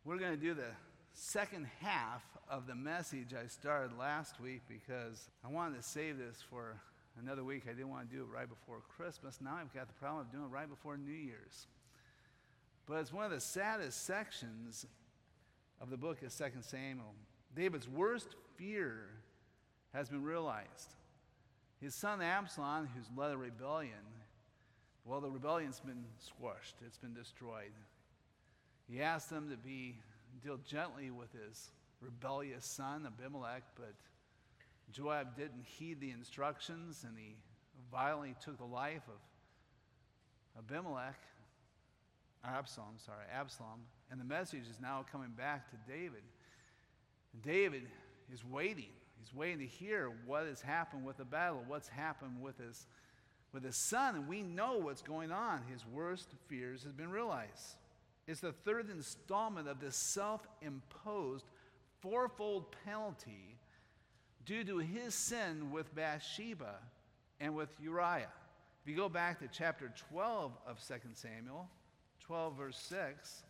We're going to do the second half of the message I started last week because I wanted to save this for another week. I didn't want to do it right before Christmas. Now I've got the problem of doing it right before New Year's. But it's one of the saddest sections of the book of 2 Samuel. David's worst fear has been realized. His son Absalom, who's led a rebellion, well, the rebellion's been squashed. It's been destroyed. He asked them to deal gently with his rebellious son, Abimelech, but Joab didn't heed the instructions, and he violently took the life of Absalom, and the message is now coming back to David. And David is waiting. He's waiting to hear what has happened with the battle, what's happened with his son, and we know what's going on. His worst fears have been realized. It's the third installment of this self-imposed fourfold penalty due to his sin with Bathsheba and with Uriah. If you go back to chapter 12 of 2 Samuel, 12 verse 6,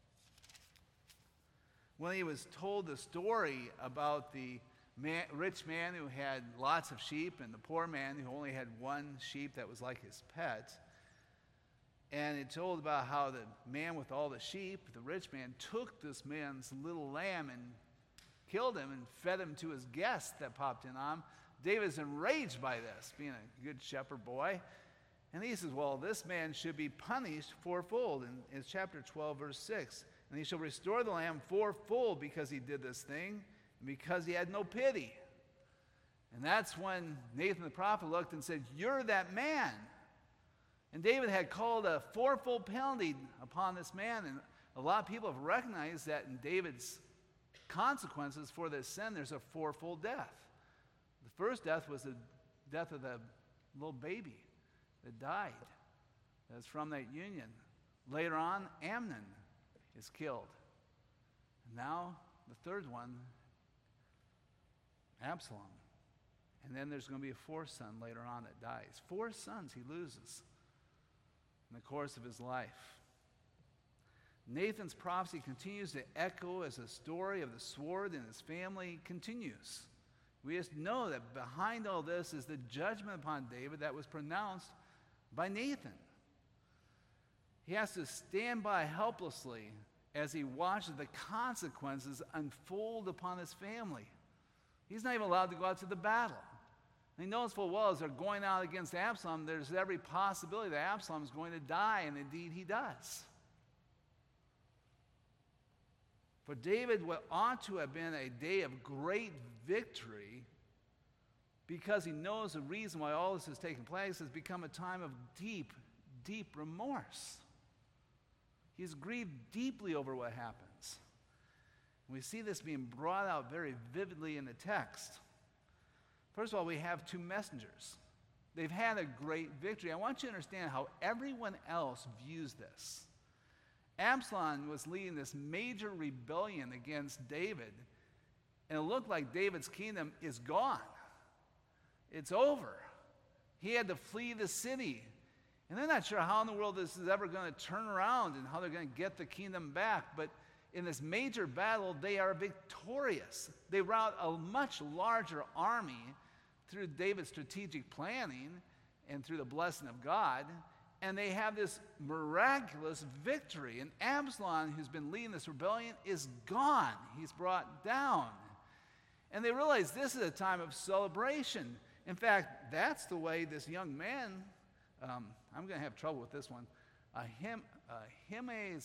when he was told the story about the rich man who had lots of sheep and the poor man who only had one sheep that was like his pet, and it told about how the man with all the sheep, the rich man, took this man's little lamb and killed him and fed him to his guests that popped in on him. David's enraged by this, being a good shepherd boy. And he says, well, this man should be punished fourfold. And it's chapter 12, verse 6. And he shall restore the lamb fourfold because he did this thing and because he had no pity. And that's when Nathan the prophet looked and said, you're that man. And David had called a fourfold penalty upon this man, and a lot of people have recognized that in David's consequences for this sin, there's a fourfold death. The first death was the death of the little baby that died. That's from that union. Later on, Amnon is killed. And now, the third one, Absalom. And then there's going to be a fourth son later on that dies. 4 sons he loses in the course of his life. Nathan's prophecy continues to echo as the story of the sword and his family continues. We just know that behind all this is the judgment upon David that was pronounced by Nathan. He has to stand by helplessly as he watches the consequences unfold upon his family. He's not even allowed to go out to the battle. And he knows full well as they're going out against Absalom, there's every possibility that Absalom is going to die, and indeed he does. For David, what ought to have been a day of great victory, because he knows the reason why all this is taking place, has become a time of deep, deep remorse. He's grieved deeply over what happens. We see this being brought out very vividly in the text. First of all, we have 2 messengers. They've had a great victory. I want you to understand how everyone else views this. Absalom was leading this major rebellion against David, and it looked like David's kingdom is gone. It's over. He had to flee the city. And they're not sure how in the world this is ever going to turn around and how they're going to get the kingdom back. But in this major battle, they are victorious. They rout a much larger army through David's strategic planning and through the blessing of God. And they have this miraculous victory. And Absalom, who's been leading this rebellion, is gone. He's brought down. And they realize this is a time of celebration. In fact, that's the way this young man, I'm going to have trouble with this one, Ahimaaz.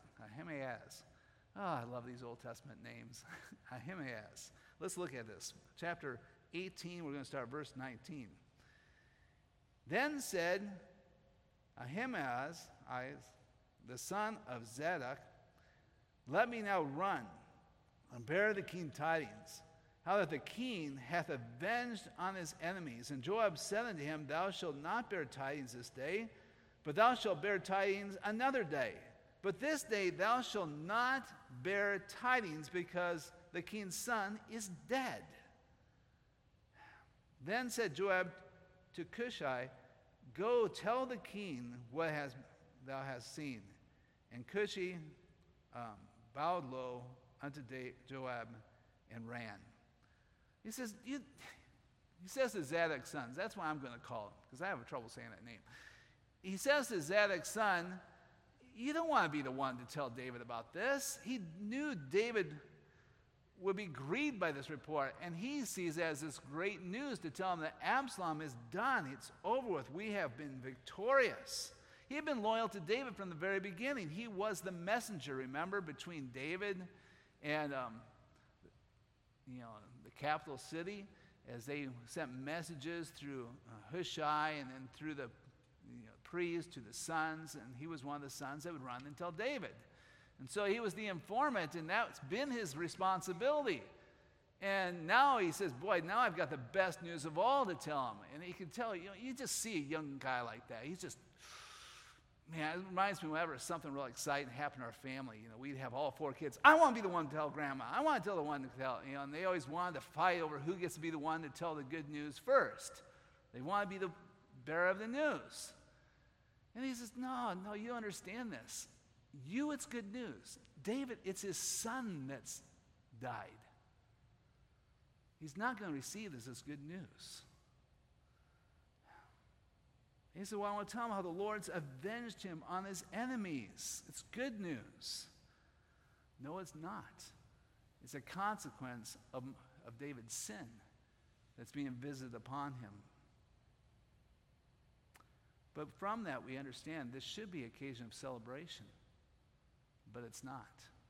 Oh, I love these Old Testament names. Ahimaaz. Let's look at this. Chapter 18, we're going to start verse 19. Then said Ahimaaz, the son of Zadok, let me now run and bear the king tidings, how that the king hath avenged on his enemies. And Joab said unto him, thou shalt not bear tidings this day, but thou shalt bear tidings another day. But this day thou shalt not bear tidings, because the king's son is dead. Then said Joab to Cushai, go tell the king what thou hast seen. And Cushi bowed low unto Joab and ran. He says to Zadok's sons, that's why I'm going to call him, because I have trouble saying that name. He says to Zadok's son, you don't want to be the one to tell David about this. He knew David would be grieved by this report, and he sees it as this great news to tell him that Absalom is done. It's over with. We have been victorious. He had been loyal to David from the very beginning. He was the messenger, remember, between David and the capital city, as they sent messages through Hushai and then through the priest to the sons, and he was one of the sons that would run and tell David. And so he was the informant, and that's been his responsibility. And now he says, boy, now I've got the best news of all to tell him. And he can tell, you just see a young guy like that. He's just, man, it reminds me whenever something real exciting happened to our family. We'd have all 4 kids. I want to be the one to tell Grandma. I want to tell the one to tell, and they always wanted to fight over who gets to be the one to tell the good news first. They want to be the bearer of the news. And he says, no, you understand this. It's good news. David, it's his son that's died. He's not going to receive this as good news. He said, well, I want to tell him how the Lord's avenged him on his enemies. It's good news. No, it's not. It's a consequence of David's sin that's being visited upon him. But from that, we understand this should be an occasion of celebration. But it's not.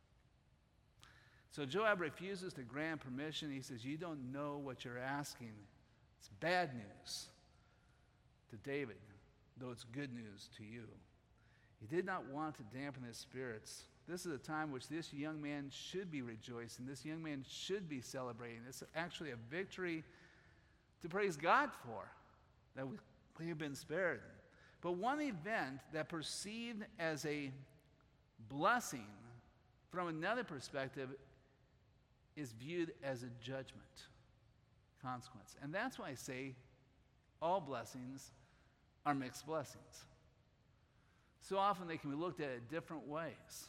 So Joab refuses to grant permission. He says, you don't know what you're asking. It's bad news to David, though it's good news to you. He did not want to dampen his spirits. This is a time which this young man should be rejoicing. This young man should be celebrating. It's actually a victory to praise God for, that we have been spared. But one event that perceived as a blessing from another perspective is viewed as a judgment consequence. And that's why I say all blessings are mixed blessings. So often they can be looked at in different ways.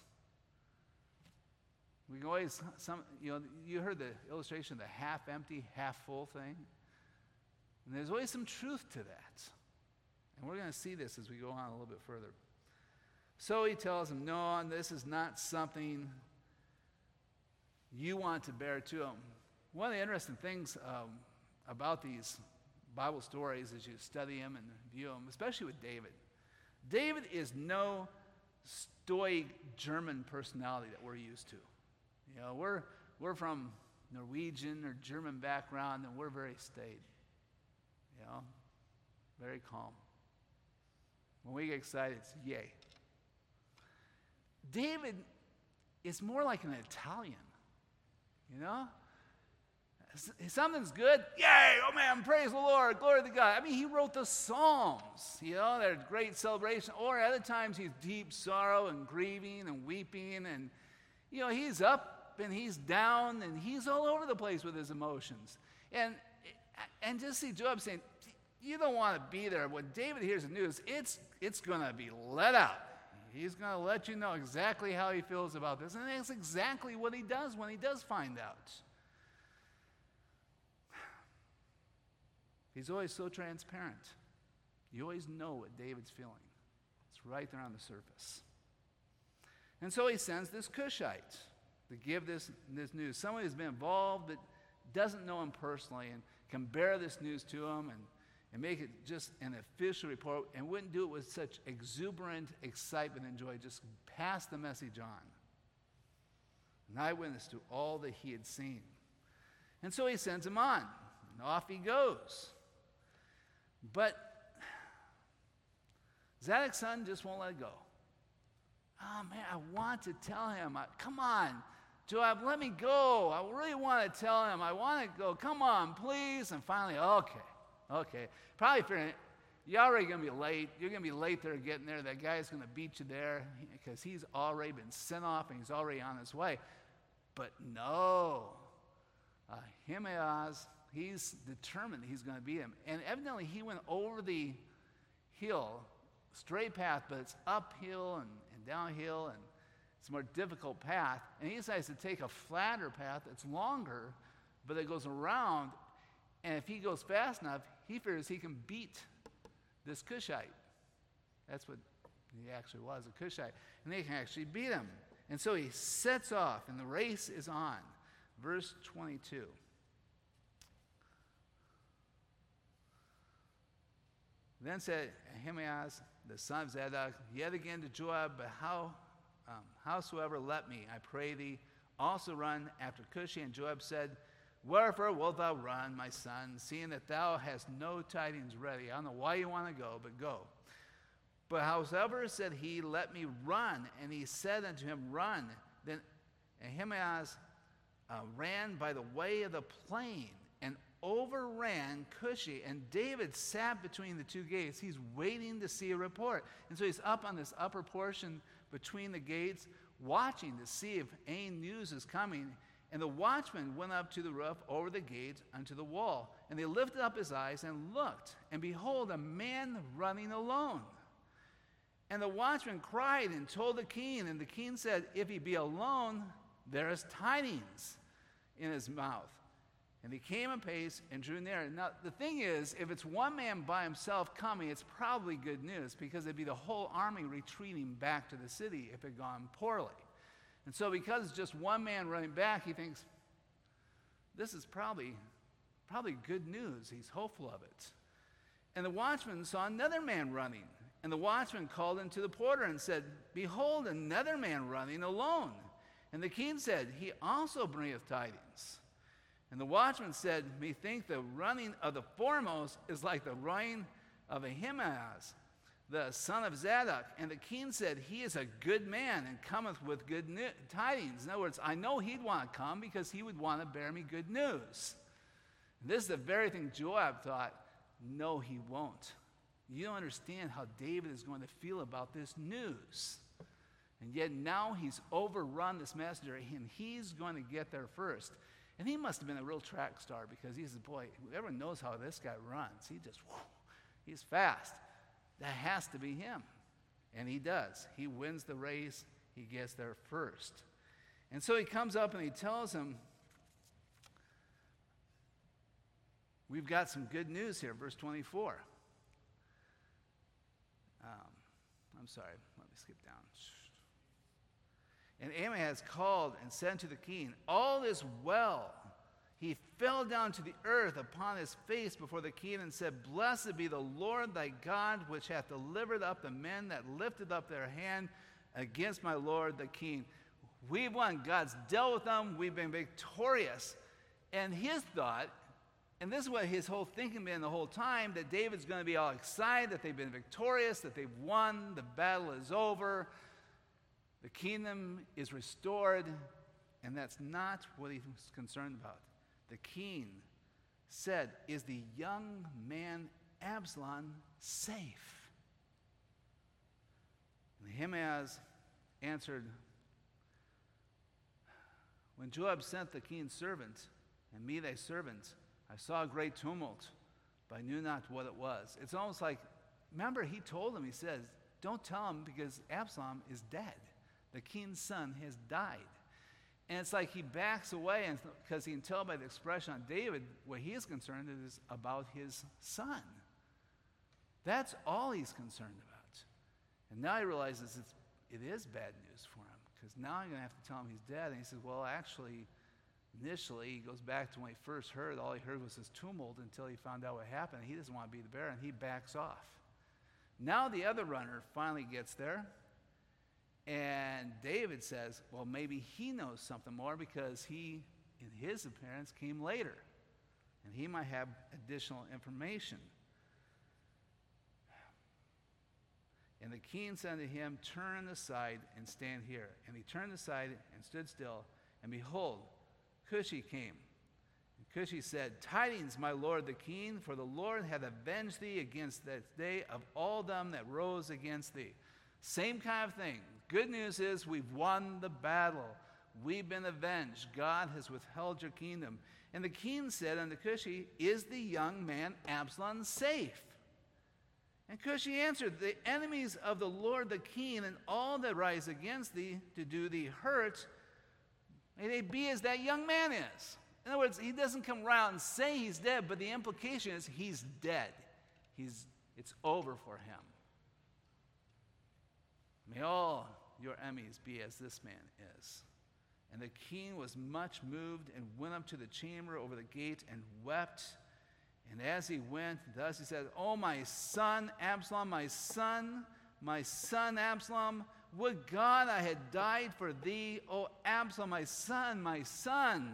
We can always, you heard the illustration of the half empty, half full thing. And there's always some truth to that. And we're going to see this as we go on a little bit further. So he tells him, no, this is not something you want to bear to him. One of the interesting things about these Bible stories as you study them and view them, especially with David. David is no stoic German personality that we're used to. We're from Norwegian or German background, and we're very staid. Very calm. When we get excited, it's yay. David is more like an Italian, Something's good, yay, oh man, praise the Lord, glory to God. I mean, he wrote the Psalms, they're great celebration. Or at other times, he's deep sorrow and grieving and weeping. And, he's up and he's down and he's all over the place with his emotions. And just see Joab saying, you don't want to be there. When David hears the news, it's going to be let out. He's going to let you know exactly how he feels about this. And that's exactly what he does when he does find out. He's always so transparent. You always know what David's feeling. It's right there on the surface. And so he sends this Cushite to give this news. Someone who's been involved that doesn't know him personally and can bear this news to him and make it just an official report, and wouldn't do it with such exuberant excitement and joy. Just pass the message on. An eyewitness to all that he had seen. And so he sends him on, and off he goes. But Zadok's son just won't let it go. Oh man, I want to tell him. Come on, Joab, let me go. I really want to tell him. I want to go. Come on, please. And finally, okay. Probably figuring, you're already going to be late. You're going to be late there getting there. That guy's going to beat you there because he's already been sent off and he's already on his way. But no. Ahimaaz, he's determined he's going to beat him. And evidently he went over the hill, straight path, but it's uphill and downhill. It's a more difficult path. And he decides to take a flatter path that's longer, but it goes around. And if he goes fast enough, he figures he can beat this Cushite. That's what he actually was, a Cushite. And they can actually beat him. And so he sets off, and the race is on. Verse 22. Then said Ahimaaz, the son of Zadok, yet again to Joab, but howsoever let me, I pray thee, also run after Cushi. And Joab said, wherefore wilt thou run, my son, seeing that thou hast no tidings ready? I don't know why you want to go, but go. But howsoever said he, let me run. And he said unto him, run. Then Ahimaaz ran by the way of the plain and overran Cushi. And David sat between the two gates. He's waiting to see a report. And so he's up on this upper portion between the gates, watching to see if any news is coming. And the watchman went up to the roof over the gate unto the wall. And they lifted up his eyes and looked. And behold, a man running alone. And the watchman cried and told the king. And the king said, if he be alone, there is tidings in his mouth. And he came apace and drew near. Now, the thing is, if it's one man by himself coming, it's probably good news, because it'd be the whole army retreating back to the city if it had gone poorly. And so because it's just one man running back, he thinks, this is probably good news. He's hopeful of it. And the watchman saw another man running. And the watchman called unto the porter and said, behold, another man running alone. And the king said, he also bringeth tidings. And the watchman said, methink the running of the foremost is like the running of Ahimaaz, the son of Zadok. And the king said, he is a good man and cometh with good tidings. In other words, I know he'd want to come because he would want to bear me good news. And this is the very thing Joab thought, no, he won't. You don't understand how David is going to feel about this news. And yet now he's overrun this messenger, and he's going to get there first. And he must have been a real track star, because he says, boy, everyone knows how this guy runs. He's fast. That has to be him. And he does. He wins the race. He gets there first. And so he comes up and he tells him, we've got some good news here, verse 24. I'm sorry, let me skip down. And Ahimaaz called and said to the king, all is well. He fell down to the earth upon his face before the king and said, blessed be the Lord thy God, which hath delivered up the men that lifted up their hand against my lord the king. We've won. God's dealt with them. We've been victorious. And his thought, and this is what his whole thinking been the whole time, that David's going to be all excited, that they've been victorious, that they've won, the battle is over, the kingdom is restored, and that's not what he was concerned about. The king said, is the young man Absalom safe? And Ahimaaz answered, when Joab sent the king's servant, and me thy servant, I saw a great tumult, but I knew not what it was. It's almost like, remember he told him, he says, don't tell him, because Absalom is dead. The king's son has died. And it's like he backs away, and because he can tell by the expression on David, what he is concerned is about his son. That's all he's concerned about. And now he realizes it is bad news for him, because now I'm going to have to tell him he's dead. And he says, well, actually, initially, he goes back to when he first heard, all he heard was this tumult until he found out what happened. He doesn't want to be the bearer, and he backs off. Now the other runner finally gets there, and David says, well, maybe he knows something more, because he, in his appearance, came later, and he might have additional information. And the king said to him, turn aside and stand here. And he turned aside and stood still, and behold, Cushi came. And Cushi said, tidings, my lord the king, for the Lord hath avenged thee against this day of all them that rose against thee. Same kind of thing. Good news is we've won the battle. We've been avenged. God has withheld your kingdom. And the king said unto Cushi, is the young man Absalom safe? And Cushi answered, the enemies of the Lord the king and all that rise against thee to do thee hurt, may they be as that young man is. In other words, he doesn't come around and say he's dead, but the implication is he's dead. It's over for him. May all your enemies be as this man is. And the king was much moved and went up to the chamber over the gate and wept. And as he went, thus he said, "Oh, my son Absalom, my son Absalom, would God I had died for thee, O Absalom, my son, my son."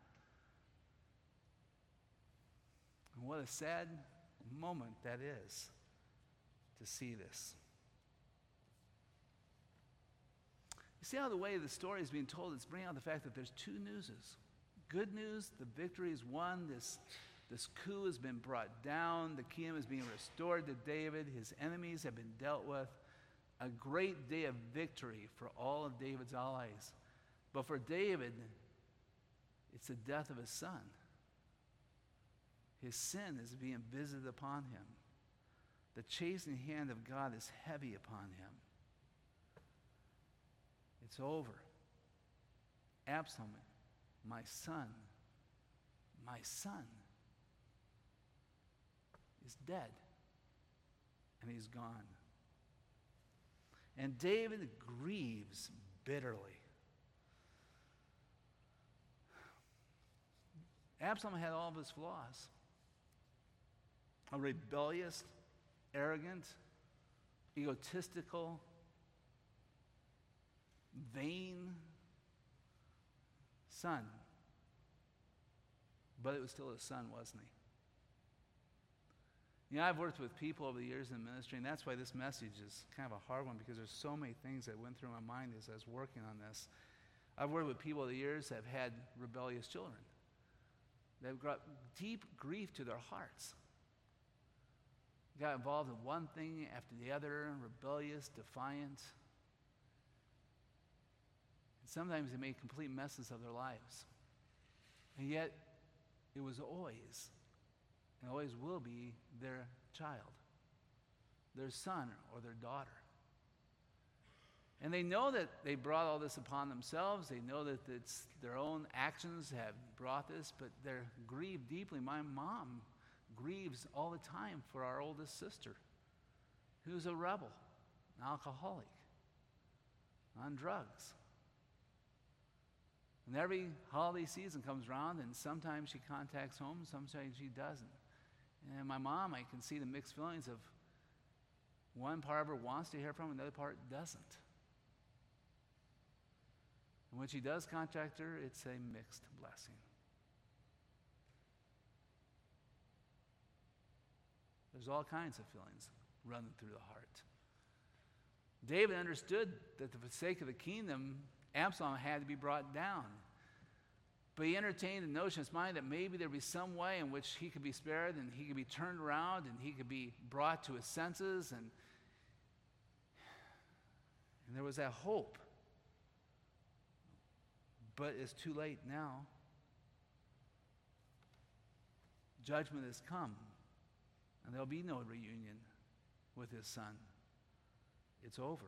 And what a sad moment that is to see this. You see how the way the story is being told, it's bringing out the fact that there's two newses. Good news, the victory is won. This coup has been brought down. The kingdom is being restored to David. His enemies have been dealt with. A great day of victory for all of David's allies. But for David, it's the death of his son. His sin is being visited upon him. The chastening hand of God is heavy upon him. It's over. Absalom, my son is dead, and he's gone. And David grieves bitterly. Absalom had all of his flaws. A rebellious, arrogant, egotistical, vain son. But it was still his son, wasn't he? You know, I've worked with people over the years in ministry, and that's why this message is kind of a hard one, because there's so many things that went through my mind as I was working on this. I've worked with people over the years that have had rebellious children. They've got deep grief to their hearts. Got involved in one thing after the other, rebellious, defiant. And sometimes they made complete messes of their lives. And yet, it was always, and always will be, their child, their son or their daughter. And they know that they brought all this upon themselves. They know that it's their own actions have brought this, but they're grieved deeply. My mom grieves all the time for our oldest sister, who's a rebel, an alcoholic, on drugs. And every holiday season comes around, and sometimes she contacts home, sometimes she doesn't. And my mom, I can see the mixed feelings of one part of her wants to hear from her, another part doesn't. And when she does contact her, it's a mixed blessing. There's all kinds of feelings running through the heart. David understood that for the sake of the kingdom, Absalom had to be brought down. But he entertained the notion in his mind that maybe there'd be some way in which he could be spared and he could be turned around and he could be brought to his senses. And there was that hope. But it's too late now. Judgment has come, and there'll be no reunion with his son. It's over.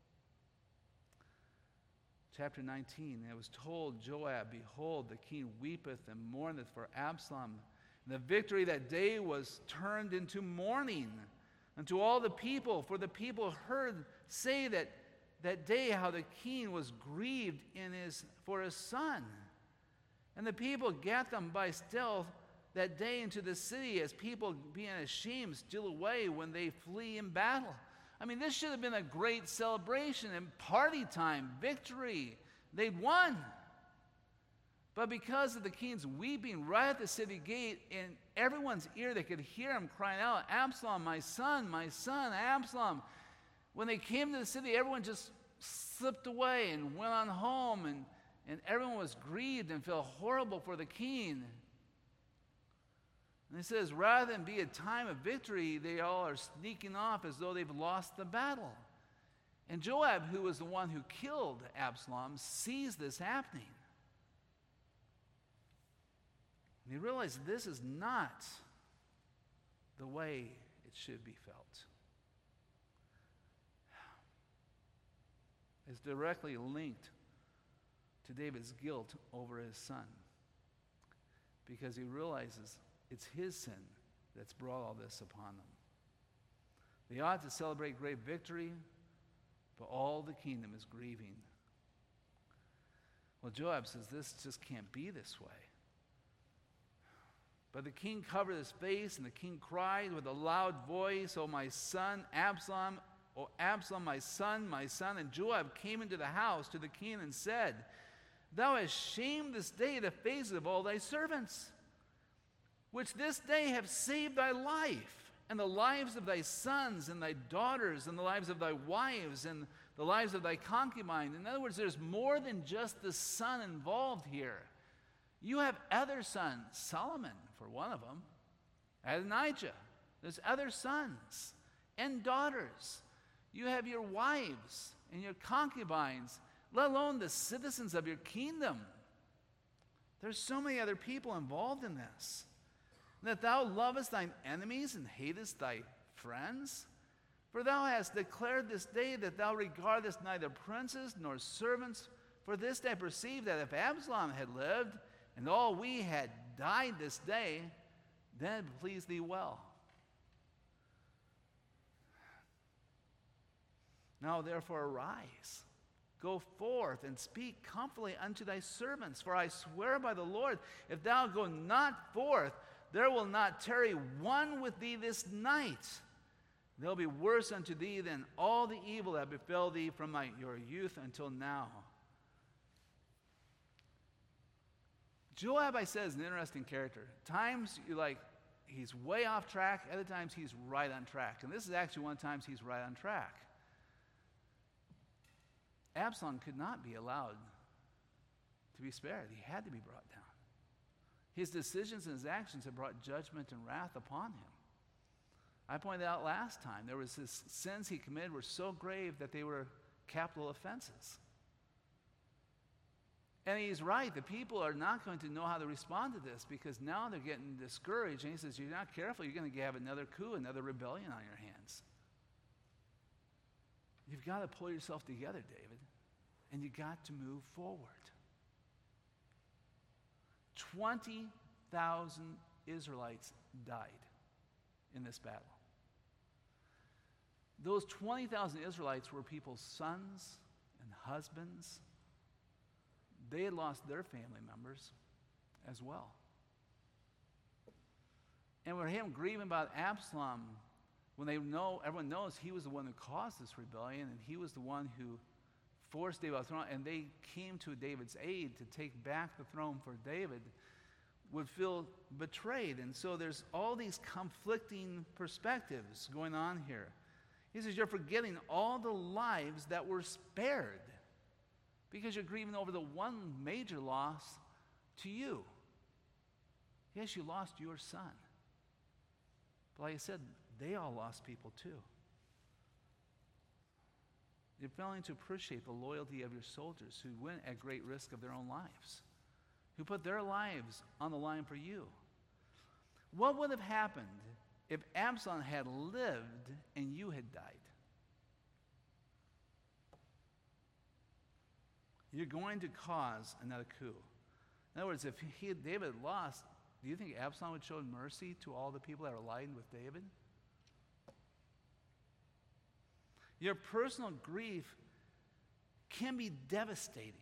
Chapter 19, it was told Joab, "Behold, the king weepeth and mourneth for Absalom. And the victory that day was turned into mourning unto all the people, for the people heard say that day how the king was grieved for his son. And the people gat them by stealth that day into the city, as people being ashamed steal away when they flee in battle." I mean, this should have been a great celebration and party time, victory. They'd won. But because of the king's weeping right at the city gate, in everyone's ear, they could hear him crying out, "Absalom, my son, Absalom." When they came to the city, everyone just slipped away and went on home, and everyone was grieved and felt horrible for the king. And it says, rather than be a time of victory, they all are sneaking off as though they've lost the battle. And Joab, who was the one who killed Absalom, sees this happening. And he realized this is not the way it should be felt. is directly linked to David's guilt over his son, because he realizes it's his sin that's brought all this upon them. They ought to celebrate great victory, but all the kingdom is grieving. Well, Joab says this just can't be this way. But the king covered his face, and the king cried with a loud voice, "O my son, Absalom, O Absalom, my son, my son." And Joab came into the house to the king and said, "Thou hast shamed this day the faces of all thy servants, which this day have saved thy life, and the lives of thy sons and thy daughters, and the lives of thy wives, and the lives of thy concubine." In other words, there's more than just the son involved here. You have other sons, Solomon, for one of them, Adonijah. There's other sons and daughters. You have your wives and your concubines, let alone the citizens of your kingdom. There's so many other people involved in this. And that thou lovest thine enemies and hatest thy friends? For thou hast declared this day that thou regardest neither princes nor servants. For this day I perceive that if Absalom had lived, and all we had died this day, then it pleased thee well. Now therefore arise, go forth, and speak comfortably unto thy servants. For I swear by the Lord, if thou go not forth, there will not tarry one with thee this night. There'll be worse unto thee than all the evil that befell thee from your youth until now. Joab, I said, is an interesting character. Times you're like, he's way off track. Other times he's right on track. And this is actually one of the times he's right on track. Absalom could not be allowed to be spared. He had to be brought down. His decisions and his actions have brought judgment and wrath upon him. I pointed out last time, there was his sins he committed were so grave that they were capital offenses. And he's right. The people are not going to know how to respond to this, because now they're getting discouraged. And he says, you're not careful, you're going to have another coup, another rebellion on your hands. You've got to pull yourself together, David, and you've got to move forward. 20,000 Israelites died in this battle. Those 20,000 Israelites were people's sons and husbands. They had lost their family members as well. And with him grieving about Absalom, when everyone knows he was the one who caused this rebellion, and he was the one who forced David off the throne, and they came to David's aid to take back the throne for David, would feel betrayed. And so there's all these conflicting perspectives going on here. He says, you're forgetting all the lives that were spared because you're grieving over the one major loss to you. Yes, you lost your son. But like I said, they all lost people too. You're failing to appreciate the loyalty of your soldiers who went at great risk of their own lives, who put their lives on the line for you. What would have happened if Absalom had lived and you had died? You're going to cause another coup. In other words, if David had lost, do you think Absalom would show mercy to all the people that are aligned with David? Your personal grief can be devastating.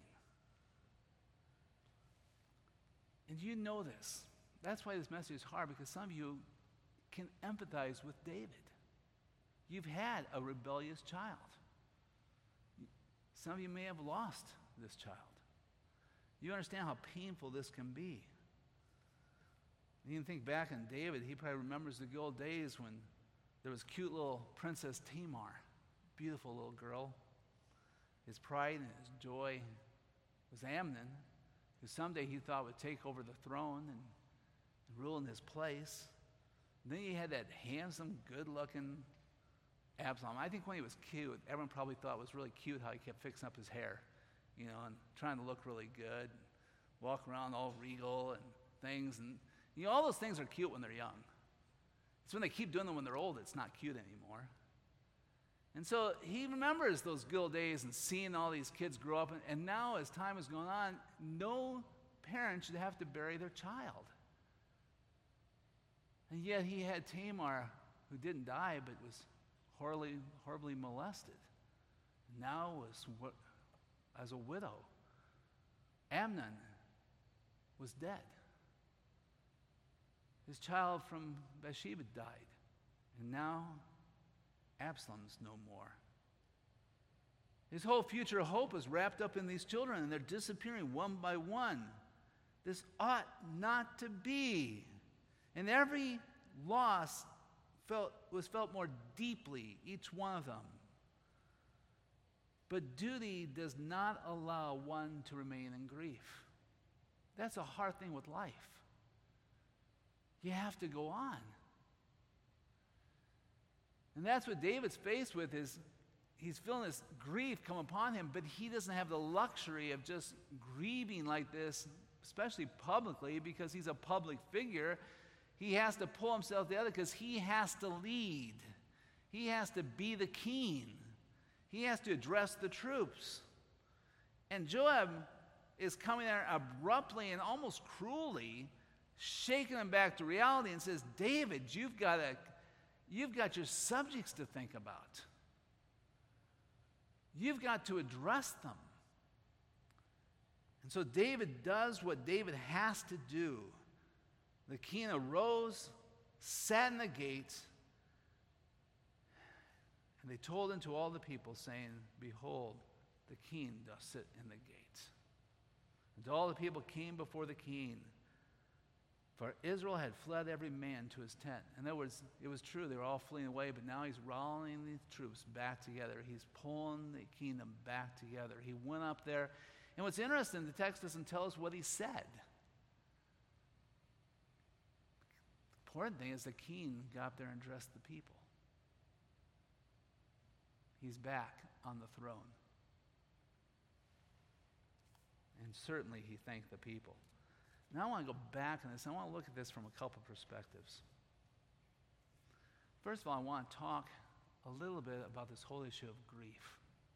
And you know this. That's why this message is hard, because some of you can empathize with David. You've had a rebellious child. Some of you may have lost this child. You understand how painful this can be. You can think back on David. He probably remembers the good old days when there was cute little Princess Tamar, beautiful little girl. His pride and his joy was Amnon, who someday he thought would take over the throne and rule in his place. And then you had that handsome, good-looking Absalom. I think when he was cute, everyone probably thought it was really cute how he kept fixing up his hair, and trying to look really good, walk around all regal and things. And all those things are cute when they're young. It's when they keep doing them when they're old, it's not cute anymore. And so he remembers those good old days and seeing all these kids grow up. And now, as time is going on, no parent should have to bury their child. And yet he had Tamar, who didn't die but was horribly molested. Now was as a widow. Amnon was dead. His child from Bathsheba died. And now Absalom's no more. His whole future hope is wrapped up in these children, and they're disappearing one by one. This ought not to be. And every loss was felt more deeply, each one of them. But duty does not allow one to remain in grief. That's a hard thing with life. You have to go on. And that's what David's faced with, is he's feeling this grief come upon him, but he doesn't have the luxury of just grieving like this, especially publicly, because he's a public figure. He has to pull himself together because he has to lead. He has to be the king. He has to address the troops. And Joab is coming there abruptly and almost cruelly, shaking him back to reality and says, David, you've got your subjects to think about. You've got to address them. And so David does what David has to do. The king arose, sat in the gate, and they told unto all the people, saying, Behold, the king doth sit in the gate. And all the people came before the king, for Israel had fled every man to his tent. In other words, it was true, they were all fleeing away, but now he's rallying the troops back together. He's pulling the kingdom back together. He went up there, and what's interesting, the text doesn't tell us what he said. The important thing is the king got up there and addressed the people. He's back on the throne. And certainly he thanked the people. Now I want to go back on this. I want to look at this from a couple perspectives. First of all, I want to talk a little bit about this whole issue of grief.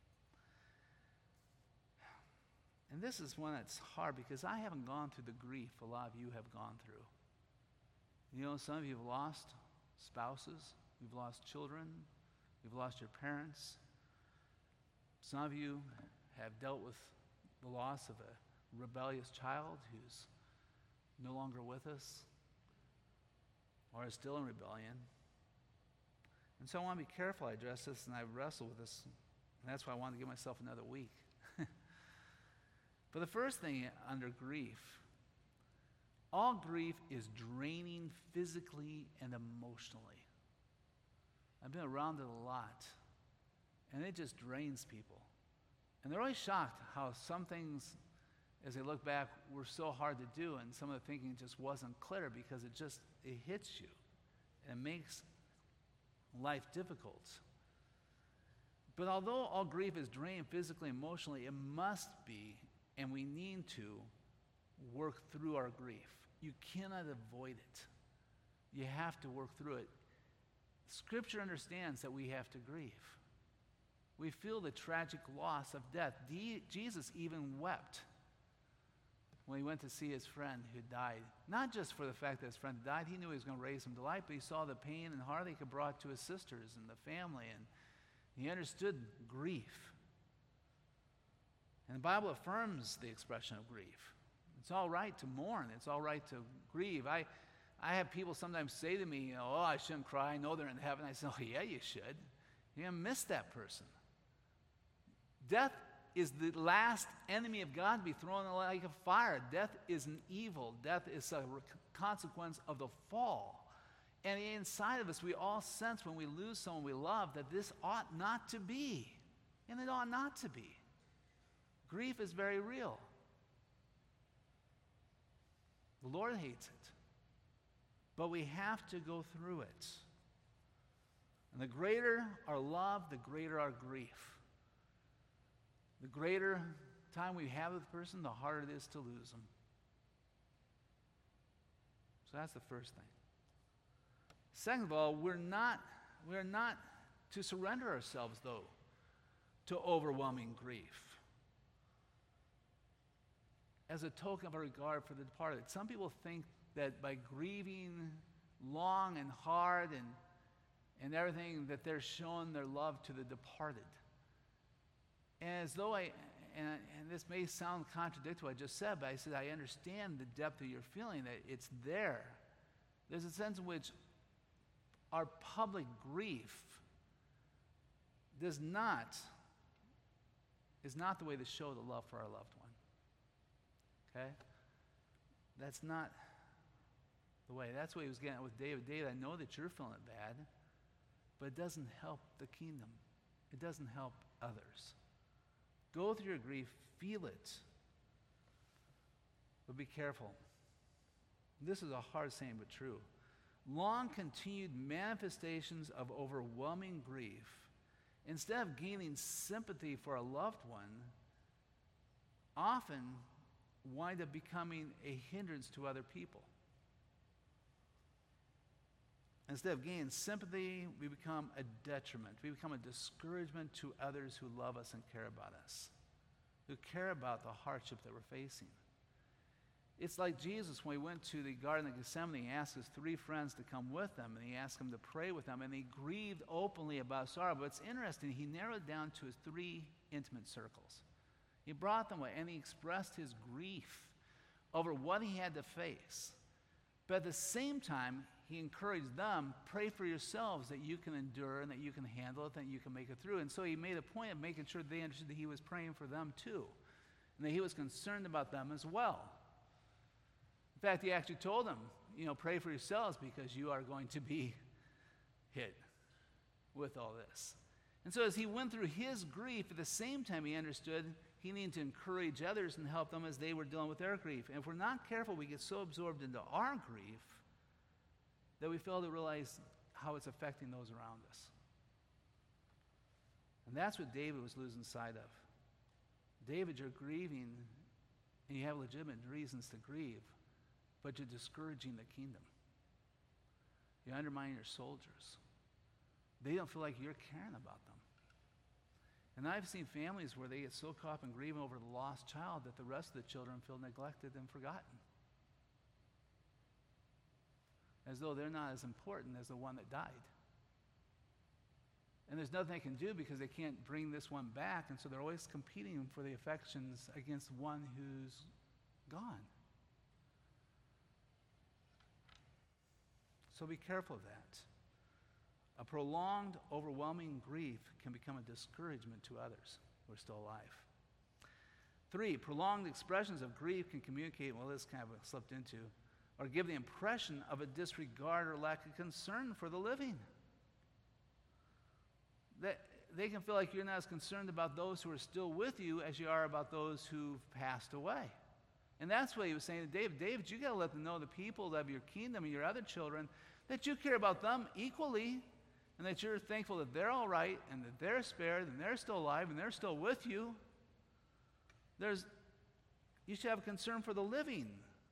And this is one that's hard because I haven't gone through the grief a lot of you have gone through. You know, some of you have lost spouses, you've lost children, you've lost your parents. Some of you have dealt with the loss of a rebellious child who's no longer with us or is still in rebellion. And so I want to be careful I address this, and I wrestle with this, and that's why I want to give myself another week. But the first thing under grief, all grief is draining physically and emotionally. I've been around it a lot, and it just drains people. And they're always shocked how some things, as they look back, were so hard to do, and some of the thinking just wasn't clear because it hits you, and it makes life difficult. But although all grief is drained physically and emotionally, it must be, and we need to work through our grief. You cannot avoid it. You have to work through it. Scripture understands that we have to grieve. We feel the tragic loss of death. Jesus even wept when he went to see his friend who died. Not just for the fact that his friend died, he knew he was going to raise him to life, but he saw the pain and heartache it brought to his sisters and the family, and he understood grief. And the Bible affirms the expression of grief. It's all right to mourn. It's all right to grieve. I have people sometimes say to me, oh, I shouldn't cry. I know they're in heaven. I say, oh, yeah, you should. You're going to miss that person. Death is the last enemy of God to be thrown in the lake of fire. Death is an evil. Death is a consequence of the fall. And inside of us, we all sense when we lose someone we love that this ought not to be. And it ought not to be. Grief is very real. The Lord hates it. But we have to go through it. And the greater our love, the greater our grief. The greater time we have with the person, the harder it is to lose them. So that's the first thing. Second of all, we're not to surrender ourselves, though, to overwhelming grief as a token of our regard for the departed. Some people think that by grieving long and hard and everything, that they're showing their love to the departed. And as though and this may sound contradictory to what I just said, but I said I understand the depth of your feeling, that it's there. There's a sense in which our public grief is not the way to show the love for our loved one. Okay? That's not the way. That's what he was getting at with David. David, I know that you're feeling it bad, but it doesn't help the kingdom. It doesn't help others. Go through your grief, feel it, but be careful. This is a hard saying, but true. Long continued manifestations of overwhelming grief, instead of gaining sympathy for a loved one, often wind up becoming a hindrance to other people. Instead of gaining sympathy, we become a detriment. We become a discouragement to others who love us and care about us, who care about the hardship that we're facing. It's like Jesus, when he went to the Garden of Gethsemane, he asked his 3 friends to come with him, and he asked them to pray with him, and he grieved openly about sorrow. But it's interesting, he narrowed it down to his 3 intimate circles. He brought them away, and he expressed his grief over what he had to face. But at the same time, he encouraged them, pray for yourselves that you can endure and that you can handle it, that you can make it through. And so he made a point of making sure they understood that he was praying for them too, and that he was concerned about them as well. In fact, he actually told them, pray for yourselves because you are going to be hit with all this. And so as he went through his grief, at the same time he understood he needed to encourage others and help them as they were dealing with their grief. And if we're not careful, we get so absorbed into our grief that we fail to realize how it's affecting those around us. And that's what David was losing sight of. David, you're grieving, and you have legitimate reasons to grieve, but you're discouraging the kingdom. You're undermining your soldiers. They don't feel like you're caring about them. And I've seen families where they get so caught up in grieving over the lost child that the rest of the children feel neglected and forgotten, as though they're not as important as the one that died. And there's nothing they can do because they can't bring this one back, and so they're always competing for the affections against one who's gone. So be careful of that. A prolonged, overwhelming grief can become a discouragement to others who are still alive. 3, prolonged expressions of grief can communicate, well, this kind of slipped into, or give the impression of a disregard or lack of concern for the living. That they can feel like you're not as concerned about those who are still with you as you are about those who've passed away. And that's what he was saying to David. David, you got to let them know, the people of your kingdom and your other children, that you care about them equally, and that you're thankful that they're all right, and that they're spared, and they're still alive, and they're still with you. You should have a concern for the living.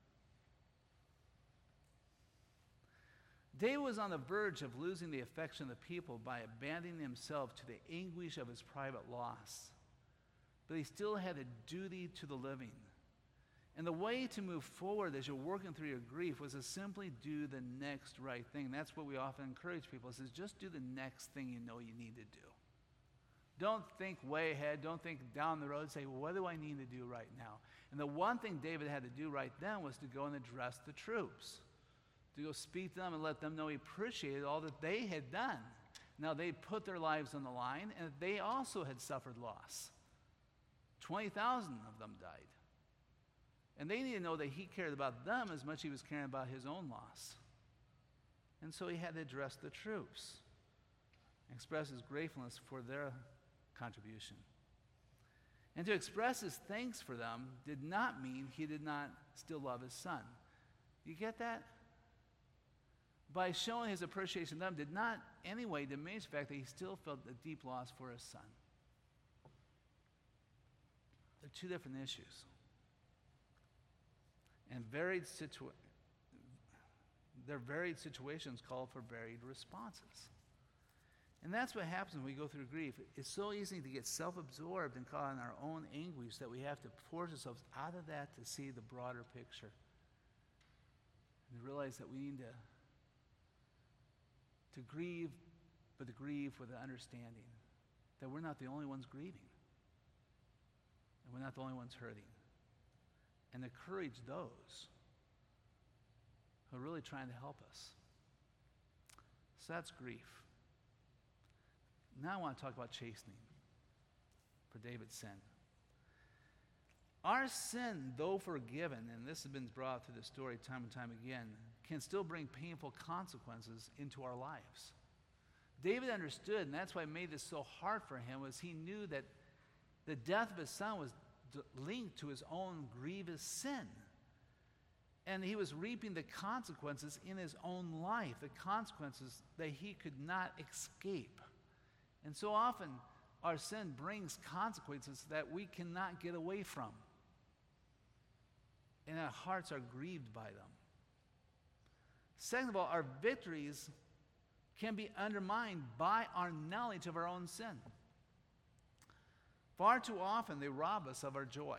David was on the verge of losing the affection of the people by abandoning himself to the anguish of his private loss. But he still had a duty to the living. And the way to move forward as you're working through your grief was to simply do the next right thing. That's what we often encourage people, is just do the next thing you know you need to do. Don't think way ahead. Don't think down the road. Say, well, what do I need to do right now? And the one thing David had to do right then was to go and address the troops, to go speak to them and let them know he appreciated all that they had done. Now, they put their lives on the line, and they also had suffered loss. 20,000 of them died. And they need to know that he cared about them as much as he was caring about his own loss. And so he had to address the troops, express his gratefulness for their contribution. And to express his thanks for them did not mean he did not still love his son. You get that? By showing his appreciation of them did not anyway diminish the fact that he still felt a deep loss for his son. They're two different issues. And their varied situations call for varied responses. And that's what happens when we go through grief. It's so easy to get self-absorbed and caught in our own anguish that we have to force ourselves out of that to see the broader picture. And to realize that we need to grieve, but to grieve with an understanding that we're not the only ones grieving. And we're not the only ones hurting. And to encourage those who are really trying to help us. So that's grief. Now I want to talk about chastening for David's sin. Our sin, though forgiven, and this has been brought up through the story time and time again, can still bring painful consequences into our lives. David understood, and that's why it made this so hard for him, was he knew that the death of his son was linked to his own grievous sin. And he was reaping the consequences in his own life, the consequences that he could not escape. And so often, our sin brings consequences that we cannot get away from. And our hearts are grieved by them. Second of all, our victories can be undermined by our knowledge of our own sin. Far too often, they rob us of our joy.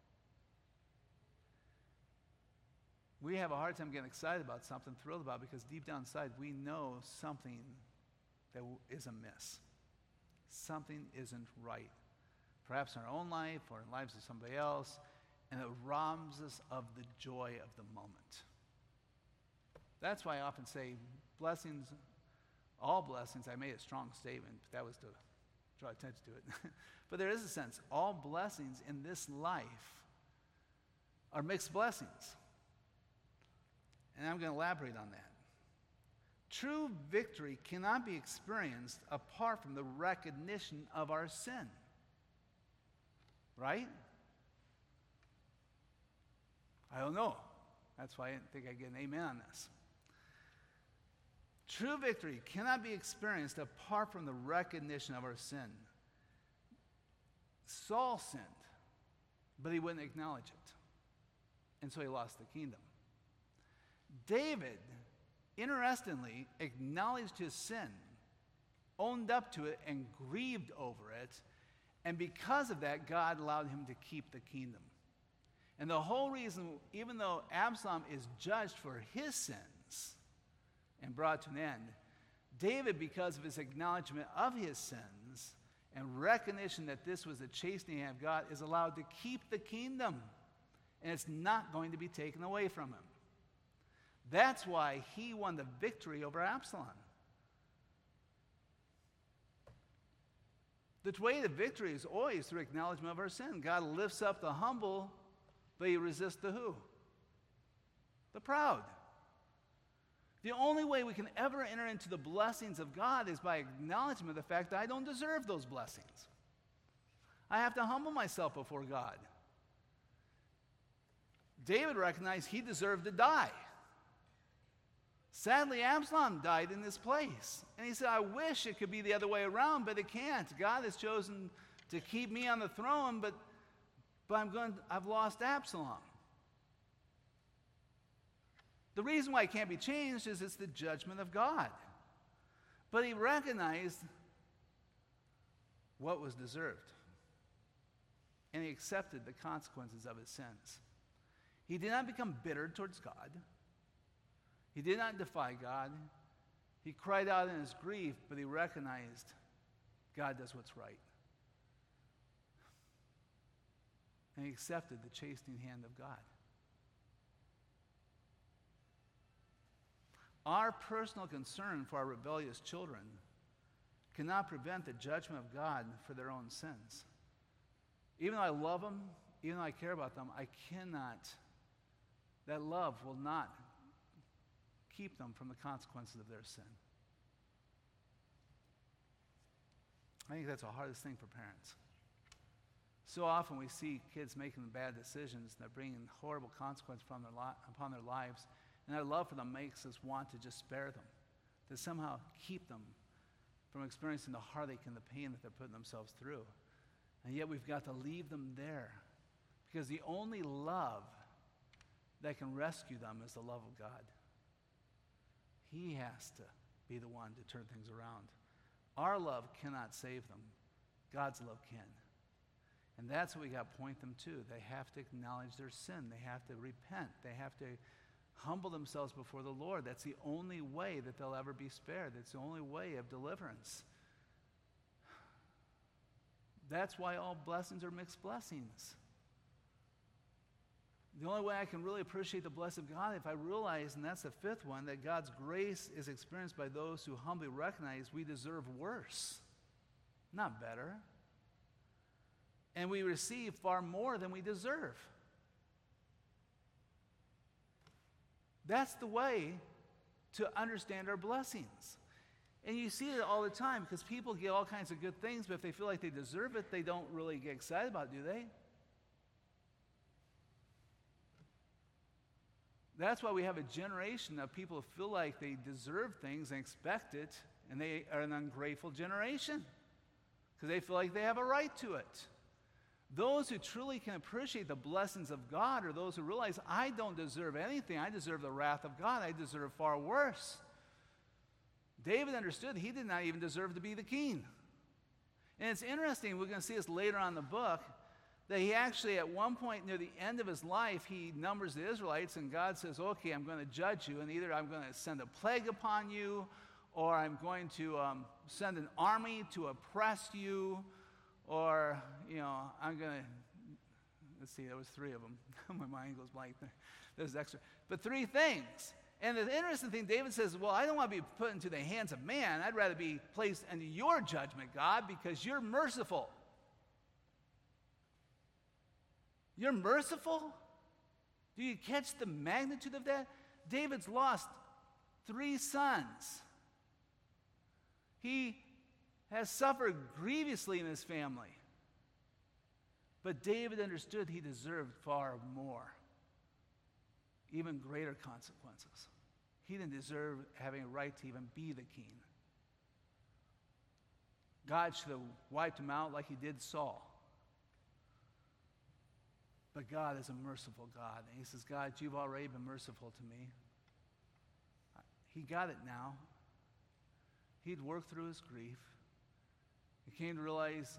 We have a hard time getting excited about something, thrilled about it, because deep down inside, we know something that is amiss. Something isn't right. Perhaps in our own life or in the lives of somebody else, and it robs us of the joy of the moment. That's why I often say blessings, all blessings. I made a strong statement, but that was to draw attention to it. But there is a sense, all blessings in this life are mixed blessings. And I'm going to elaborate on that. True victory cannot be experienced apart from the recognition of our sin. Right? I don't know. That's why I didn't think I'd get an amen on this. True victory cannot be experienced apart from the recognition of our sin. Saul sinned, but he wouldn't acknowledge it. And so he lost the kingdom. David, interestingly, acknowledged his sin, owned up to it, and grieved over it. And because of that, God allowed him to keep the kingdom. And the whole reason, even though Absalom is judged for his sins and brought to an end, David, because of his acknowledgement of his sins and recognition that this was a chastening of God, is allowed to keep the kingdom. And it's not going to be taken away from him. That's why he won the victory over Absalom. The way to victory is always through acknowledgement of our sin. God lifts up the humble, but he resists the who? The proud. The only way we can ever enter into the blessings of God is by acknowledgement of the fact that I don't deserve those blessings. I have to humble myself before God. David recognized he deserved to die. Sadly, Absalom died in this place. And he said, I wish it could be the other way around, but it can't. God has chosen to keep me on the throne, but I've lost Absalom. The reason why it can't be changed is it's the judgment of God. But he recognized what was deserved. And he accepted the consequences of his sins. He did not become bitter towards God. He did not defy God. He cried out in his grief, but he recognized God does what's right. And he accepted the chastening hand of God. Our personal concern for our rebellious children cannot prevent the judgment of God for their own sins. Even though I love them, even though I care about them, I cannot, that love will not keep them from the consequences of their sin. I think that's the hardest thing for parents. So often we see kids making bad decisions that bring horrible consequences upon their lives, and our love for them makes us want to just spare them, to somehow keep them from experiencing the heartache and the pain that they're putting themselves through. And yet we've got to leave them there, because the only love that can rescue them is the love of God. He has to be the one to turn things around. Our love cannot save them. God's love can. And that's what we got to point them to. They have to acknowledge their sin. They have to repent. They have to humble themselves before the Lord. That's the only way that they'll ever be spared. That's the only way of deliverance. That's why all blessings are mixed blessings. The only way I can really appreciate the blessing of God, if I realize, and that's the fifth one, that God's grace is experienced by those who humbly recognize we deserve worse, not better. And we receive far more than we deserve. That's the way to understand our blessings. And you see it all the time because people get all kinds of good things, but if they feel like they deserve it, they don't really get excited about it, do they? That's why we have a generation of people who feel like they deserve things and expect it, and they are an ungrateful generation because they feel like they have a right to it. Those who truly can appreciate the blessings of God are those who realize, I don't deserve anything. I deserve the wrath of God. I deserve far worse. David understood he did not even deserve to be the king. And it's interesting, we're going to see this later on in the book, that he actually, at one point near the end of his life, he numbers the Israelites, and God says, okay, I'm going to judge you, and either I'm going to send a plague upon you, or I'm going to send an army to oppress you, or, I'm going to, let's see, there was three of them. My mind goes blank. There's extra. But three things. And the interesting thing, David says, well, I don't want to be put into the hands of man. I'd rather be placed under your judgment, God, because you're merciful. You're merciful? Do you catch the magnitude of that? David's lost 3 sons. He has suffered grievously in his family. But David understood he deserved far more, even greater consequences. He didn't deserve having a right to even be the king. God should have wiped him out like he did Saul. But God is a merciful God. And he says, God, you've already been merciful to me. He got it now. He'd worked through his grief. He came to realize,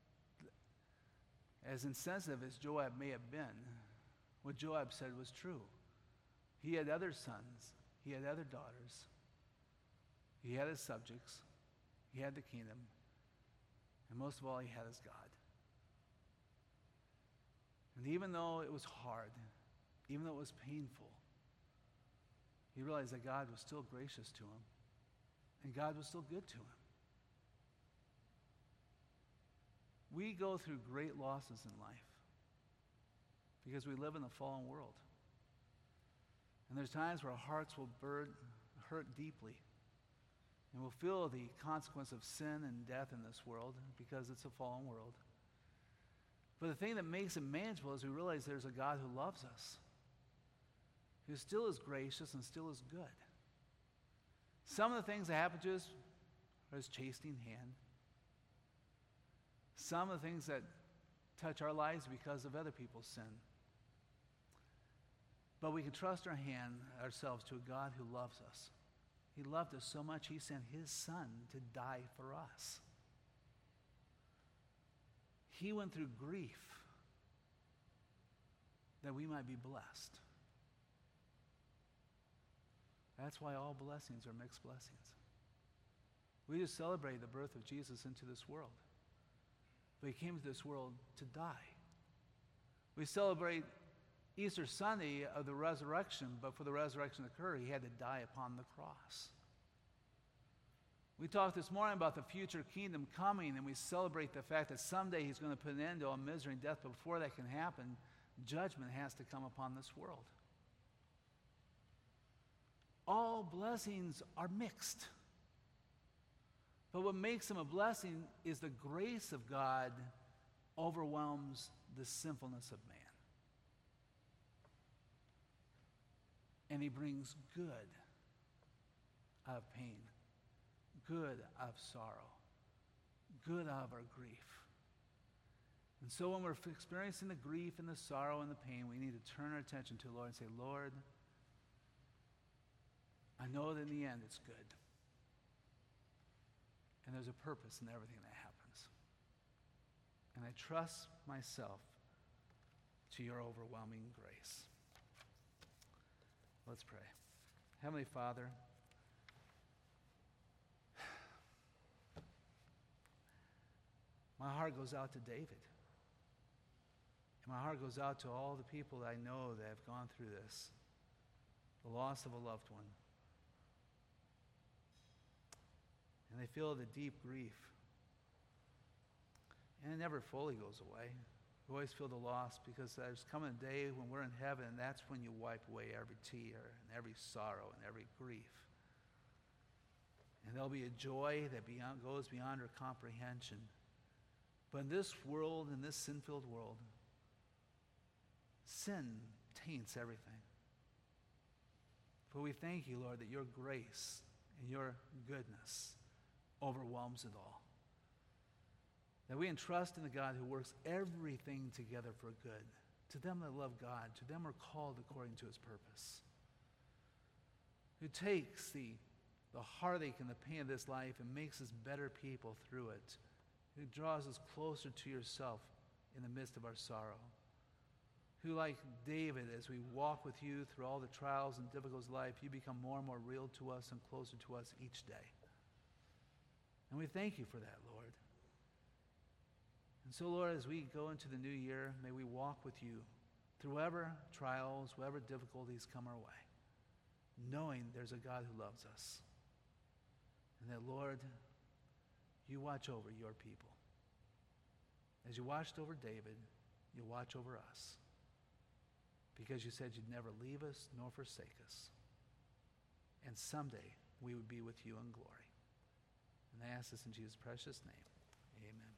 as insensitive as Joab may have been, what Joab said was true. He had other sons. He had other daughters. He had his subjects. He had the kingdom. And most of all, he had his God. And even though it was hard, even though it was painful, he realized that God was still gracious to him. And God was still good to him. We go through great losses in life because we live in a fallen world. And there's times where our hearts will hurt deeply. And we'll feel the consequence of sin and death in this world because it's a fallen world. But the thing that makes it manageable is we realize there's a God who loves us, who still is gracious and still is good. Some of the things that happen to us are his chastening hand. Some of the things that touch our lives because of other people's sin. But we can trust ourselves to a God who loves us. He loved us so much, he sent his son to die for us. He went through grief that we might be blessed. That's why all blessings are mixed blessings. We just celebrate the birth of Jesus into this world. But he came to this world to die. We celebrate Easter Sunday of the resurrection, but for the resurrection to occur, he had to die upon the cross. We talked this morning about the future kingdom coming, and we celebrate the fact that someday he's going to put an end to all misery and death, but before that can happen, judgment has to come upon this world. All blessings are mixed. But what makes them a blessing is the grace of God overwhelms the sinfulness of man. And he brings good out of pain, good out of sorrow, good out of our grief. And so when we're experiencing the grief and the sorrow and the pain, we need to turn our attention to the Lord and say, Lord, I know that in the end it's good. And there's a purpose in everything that happens. And I trust myself to your overwhelming grace. Let's pray. Heavenly Father, my heart goes out to David. And my heart goes out to all the people that I know that have gone through this, the loss of a loved one. And they feel the deep grief. And it never fully goes away. We always feel the loss because there's coming a day when we're in heaven, and that's when you wipe away every tear and every sorrow and every grief. And there'll be a joy that goes beyond our comprehension. But in this world, in this sin-filled world, sin taints everything. But we thank you, Lord, that your grace and your goodness overwhelms it all. That we entrust in the God who works everything together for good. To them that love God, to them are called according to his purpose. Who takes the heartache and the pain of this life and makes us better people through it. Who draws us closer to yourself in the midst of our sorrow. Who, like David, as we walk with you through all the trials and difficulties of life, you become more and more real to us and closer to us each day. And we thank you for that, Lord. And so, Lord, as we go into the new year, may we walk with you through whatever trials, whatever difficulties come our way, knowing there's a God who loves us. And that, Lord, you watch over your people. As you watched over David, you watch over us. Because you said you'd never leave us nor forsake us. And someday we would be with you in glory. And I ask this in Jesus' precious name. Amen.